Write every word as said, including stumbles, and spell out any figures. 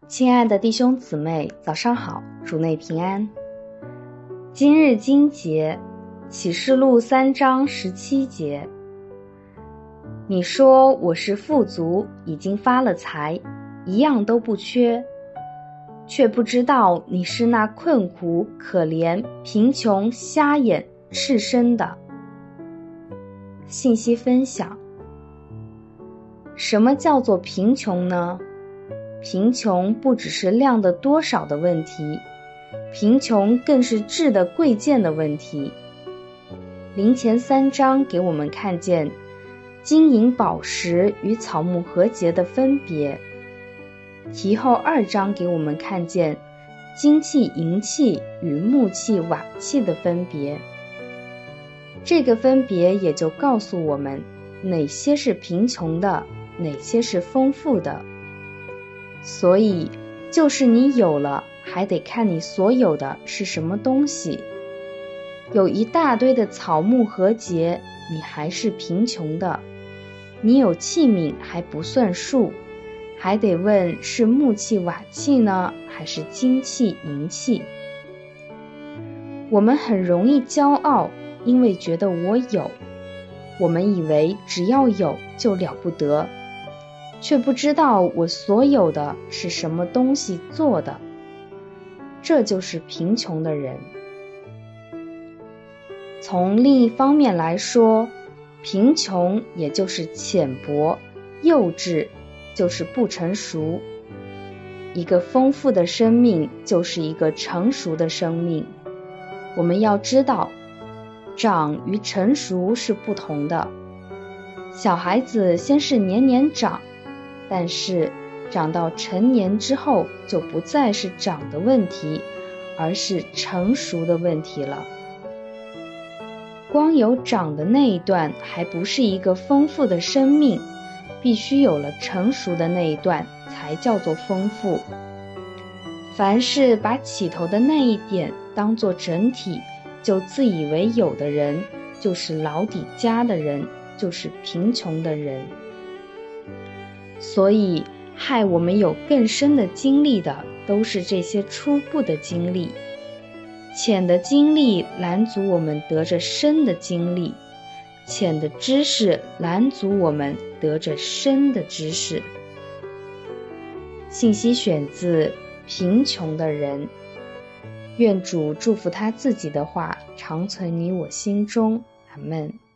亲爱的弟兄姊妹，早上好，主内平安。今日经节，启示录三章十七节。你说我是富足，已经发了财，一样都不缺，却不知道你是那困苦、可怜、贫穷、瞎眼、赤身的。信息分享。什么叫做贫穷呢？贫穷不只是量的多少的问题，贫穷更是质的贵贱的问题。林前三章给我们看见金银宝石与草木禾秸的分别，题后二章给我们看见金器银器与木器瓦器的分别。这个分别也就告诉我们哪些是贫穷的，哪些是丰富的。所以就是你有了，还得看你所有的是什么东西。有一大堆的草木禾秸，你还是贫穷的。你有器皿还不算数，还得问是木器瓦器呢，还是金器银器。我们很容易骄傲，因为觉得我有，我们以为只要有就了不得，却不知道我所有的是什么东西做的。这就是贫穷的人。从另一方面来说，贫穷也就是浅薄，幼稚就是不成熟。一个丰富的生命就是一个成熟的生命。我们要知道，长与成熟是不同的。小孩子先是年年长，但是长到成年之后，就不再是长的问题，而是成熟的问题了。光有长的那一段还不是一个丰富的生命，必须有了成熟的那一段才叫做丰富。凡是把起头的那一点当作整体，就自以为有的人，就是老底家的人，就是贫穷的人。所以害我们有更深的经历的，都是这些初步的经历。浅的经历拦阻我们得着深的经历，浅的知识拦阻我们得着深的知识。信息选自贫穷的人。愿主祝福他自己的话常存你我心中。阿们。